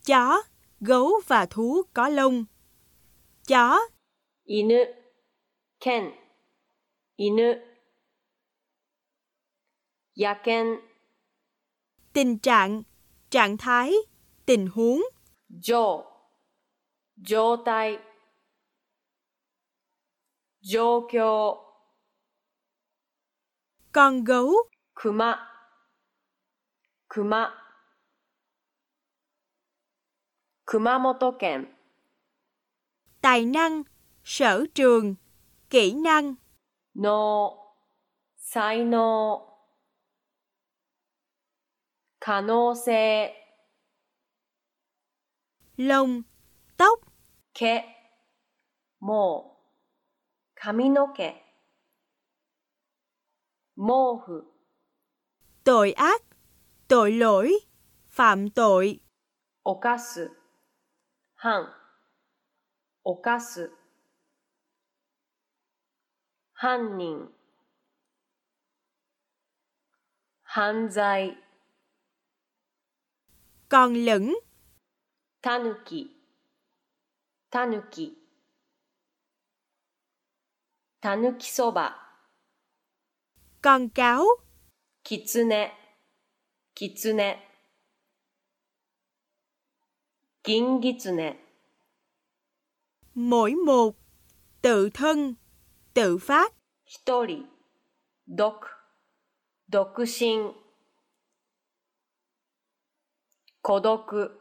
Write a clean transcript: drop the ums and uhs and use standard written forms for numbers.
chó, gấu và thú có lông. Chó, 犬、犬、犬。野犬、 tình trạng, trạng thái, tình huống. 状、状態、状況。 Con gấu, 熊、熊。熊本県、 tài năng, sở trường, kỹ năng. 能、才能。可能性、 lông, tóc, 毛、毛。髪の毛。毛布、 tội ác, tội lỗi, phạm tội. 犯す、犯、犯す。犯人、犯罪。 Con lửng, たぬき、たぬき。たぬきそば。 con cáo, きつね、きつね。銀ぎつね、 mỗi một, tự thân, tự phát. 一人、独、独身。孤独。